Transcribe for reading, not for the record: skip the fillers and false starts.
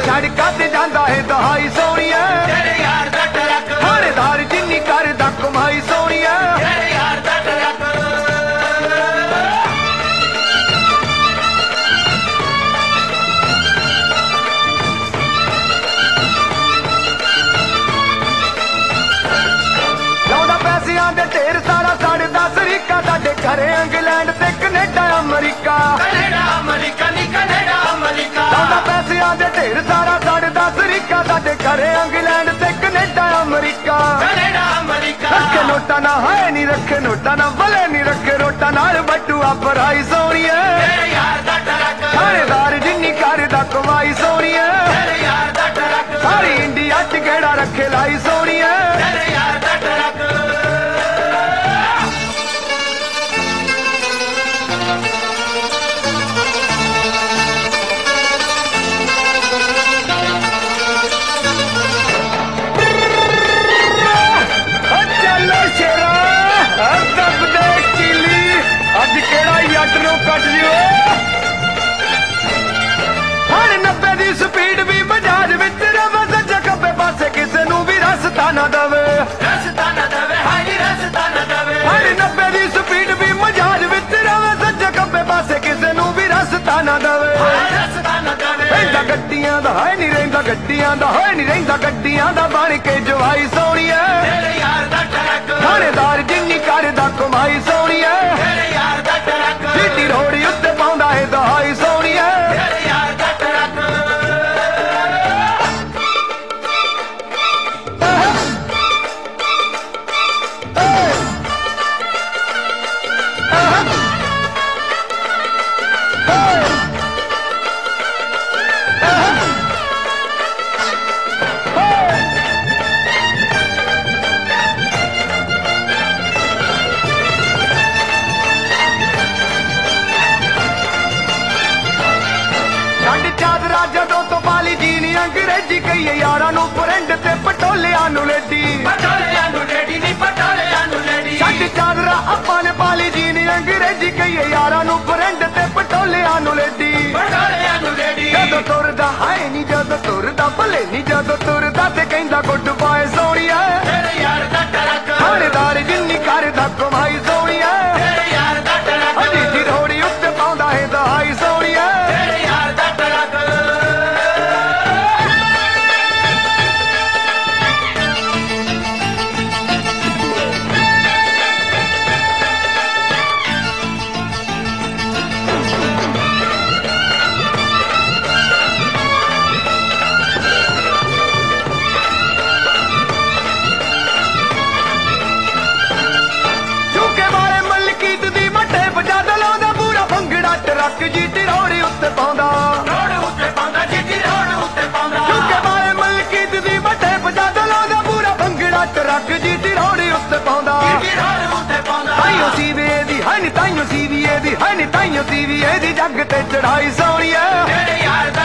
सड़कां ते जांदा है दहाई सोहणिया तेरे यार दा ट्रक थानेदार जिन्नी करदा कमाई सोहणिया तेरे यार दा ट्रक लाउंदा पैसियां दे ढेर सारा सड़दा सरीका साडे घरे इंग्लैंड ते कनेडा अमरीका कनेडा अमरीका नी कनेडा अमरीका लाउंदा पैसियां दे ढेर सारा सड़दा सरीका साडे घरे इंग्लैंड ते कनेडा अमरीका कनेडा अमरीका रखे नोटा ना है नी रखे नोटा ना भले नी रखे रोटा नाल बटूआ भराई सोहणिया तेरे यार दा ट्रक थानेदार जिन्नी करदा कमाई सोहणिया तेरे यार दा ट्रक सारी इंडिया च गेड़ा रखे लाई सोहणिया तेरे यार दा ट्रक चलो शेरा दब दे किली अज केड़ा यट नूं कट जिओ हर 90 दी स्पीड भी बजाज विच रवे सज्जे खब्बे पासे किसे नूं भी रस्ता ना दवे रस्ता न दवे हाय नी रस्ता न दवे हर 90 दी स्पीड भी मजाज विच रवे सज्जे खब्बे पासे किसे नूं भी रस्ता ना दवे रस्ता न दवे रहिंदा गड्डियां दा है नी रहिंदा गड्डियां दा है नी रहिंदा गड्डियां दा बण के जवाई सोहणिया तेरे यार दा ट्रक थानेदार जिन्नी करदा कमाई सोहणिया तेरे यार दा ट्रक सीटी रोड़ी उत्ते पाउंदा है दहाई सोहणिया तेरे यार दा ट्रक छड्ड चादरा जदों तो पाली जीनी अंग्रेजी कई यारां नूं फ्रेंड ते पटोलियां नूं लेडी पटोलियां नु लेडी नी पटोलियां नु लेडी छड्ड चादरा आपां ने पाली जीनी अंग्रेजी कई यारां नूं फ्रेंड ते पटोलियां नूं लेडी पटोलियां नु लेडी ਜਦੋਂ ਤੁਰਦਾ ਹੈ ਨੀ ਜਦੋਂ ਤੁਰਦਾ ਭਲੇ ਨੀ ਜਦੋਂ ਤੁਰਦਾ ਤੇ ਕਹਿੰਦਾ ਗੁੱਡ ਬਾਏ ਸੋਹਣਿਆ तेरे यार दा ट्रक ਥਾਣੇਦਾਰ ਜਿੰਨੀ ਕਰਦਾ ਕਮਾਈ ਸੋਹਣਿਆ तेरे यार दा ट्रक ਅਜੀ ਦੀ ਰੋੜੀ ਉੱਤੇ ਪਾਉਂਦਾ ਹੈ ਦਹਾਈ ਸੋਹਣਿਆ तेरे यार दा ट्रक ਝੁਕੇ ਵਾਲੇ ਮਲਕੀਤ ਦੀ ਮੱਠੇ ਵਜਾ ਲਾਉਂਦਾ ਪੂਰਾ ਭੰਗੜਾ ਟਰੱਕ ਜੀ ਟਿਰੋੜੀ ਉੱਤੇ ਪਾਉਂਦਾ रोड उत्ते पाਉਂਦਾ जिੱਤੀ रोड उत्ते ਪਾਉਂਦਾ ਝੁਕੇ ਵਾਲੇ ਮਲਕੀਤ ਦੀ ਮੱਠੇ ਵਜਾ ਲਾਉਂਦਾ ਪੂਰਾ ਭੰਗੜਾ ਟਰੱਕ ਜੀ ਟਿਰੋੜੀ ਉੱਤੇ ਪਾਉਂਦਾ ਜਿੱਤੀ रोड उत्ते ਪਾਉਂਦਾ ਤਾਈਓ ਸੀਵੀਏ ਦੀ ਹੈ ਨੀ ਤਾਈਓ ਸੀਵੀਏ ਦੀ ਹੈ ਨੀ ਤਾਈਓ ਸੀਵੀਏ ਦੀ ਜੱਗ ਤੇ ਚੜਾਈ ਸੋਹਣਿਆ तेरे यार दा